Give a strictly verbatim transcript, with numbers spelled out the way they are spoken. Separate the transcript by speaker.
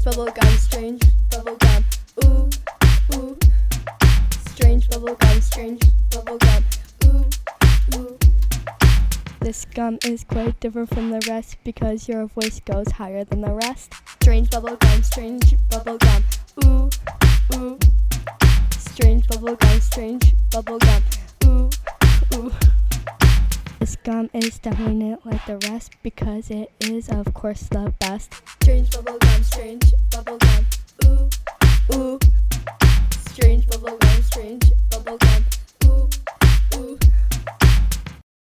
Speaker 1: bubblegum, strange bubblegum. Ooh, ooh. Strange bubblegum, strange bubblegum. Ooh, ooh. This gum is quite different from the rest because your voice goes higher than the rest. Strange bubblegum, strange bubblegum. Ooh, ooh. Strange bubblegum, strange bubblegum. Ooh, ooh. This gum is definitely not like the rest because it is, of course, the best. Strange bubblegum, strange bubblegum. Ooh, ooh. Strange bubblegum, strange